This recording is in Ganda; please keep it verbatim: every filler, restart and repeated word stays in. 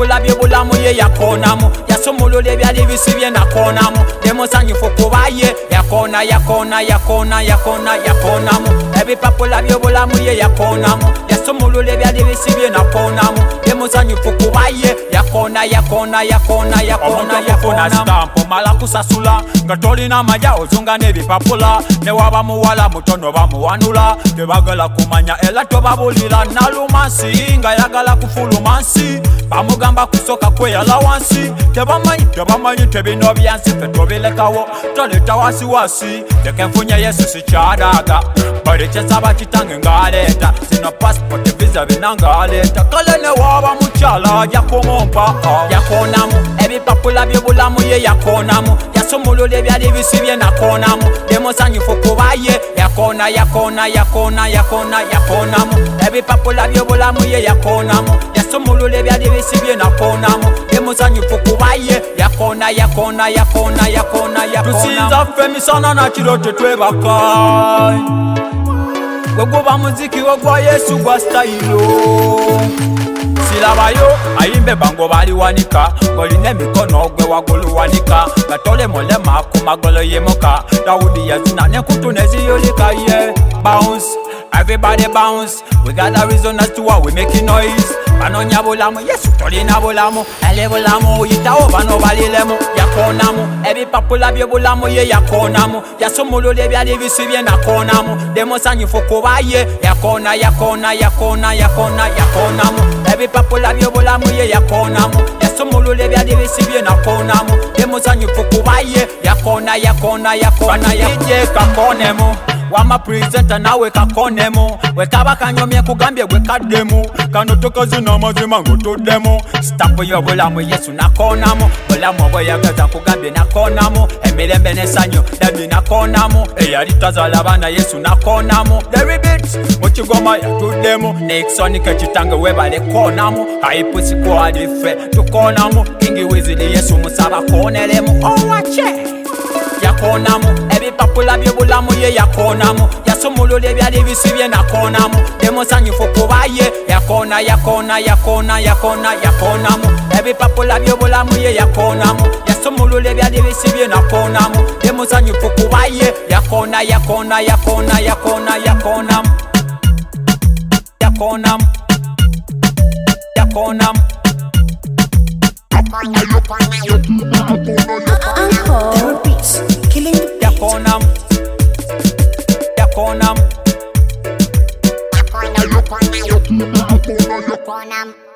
ebipapula by'obulamu ye yakonamu yasumulula ebyali bisibye nakonamu demusanyufu kuba ye yakona yakona yakona yakona yakonamu ebipapula by'obulamu ye yakonamu yasumulula ebyali bisibye nakonamu demusanyufu kuba ye yakona yakona yakona yakona yakona stampo mala kusasula nga tolina maja ozunga n'ebipapula ne waba muwala mutono bamuwanula tebagala kumanya era tobabulira nalumansi nga yagala kufulumansi bamugamba kusoka kweyala wansi tebamanyi tebamanyi tebino byansi fe tobilekawo toleta wasiwasi lekenfunye yesu sikyadaga bali kyesaba kitange ngaleeta zino passport visa bina ngaleeta kale ne waba mukyala yakomompa yakonamu ebipapula by'obulamu ye yakonamu yasumulula ebyali bisibye nakonamu demusanyufu kuba ye yakona yakona yakona yakona yakonamu ebipapula by'obulamu ye yakonamu yasumulula ebyali bisibye nakonamu demusanyufu kuba ye yakona yakona yakona yakona yakona tusinza ffe emisana nakiro tetwebaka gwe guba muziki we gwa yesu gwa stayilo silabayo ayimbe bango baliwanika ngolina emikono gwe waguluwanika gatole mulema ku magolo yemoka Dawudi yazina n'enkutu neziyulika ye bounce everybody bounce we got a reason as to why we making noise banonya bulamu yesu tolina bulamu ele bulamu yitawo bano balilemu yakonamu ebipapula by'obulamu ye yakonamu yasumulula ebyali bisibye nakonamu demusanyufu kuba ye yakona yakona yakona yakona yakonamu ebipapula by'obulamu ye yakonamu yasumulula ebyali bisibye nakonamu demusanyufu kuba ye yakona yakona yakona yakona kakonemu wama presenter nawe kakonemu wekaba kanyomye kugambye gwe kaddemu kano tokazina amazima ngotoddemu stampo y'obulamu yesu nakonamu bulamu obweyagaza nkugambye nakonamu emirembe n'essanyu dabbi nakonamu eyali tazala abaana yesu nakonamu deribit mu kigoma yatuddemu nixon kekitange webale konamu kaipusi kwali ffe tukonamu kingi wiziri yesu musaba koneremu owache yakonamu ebipapula by'obulamu ye yakonamu yasumulula ebyali bisibye nakonamu demusanyufu kuba ye yakona yakona yakona yakona yakonamu ebipapula by'obulamu ye yakonamu yasumulula ebyali bisibye nakonamu demusanyufu kuba ye yakona yakona yakona yakona yakonamu yakonamu yakonamu Killing the beat. Yakonam, Yakonam, Yakonam, Yakonam, Yakonam.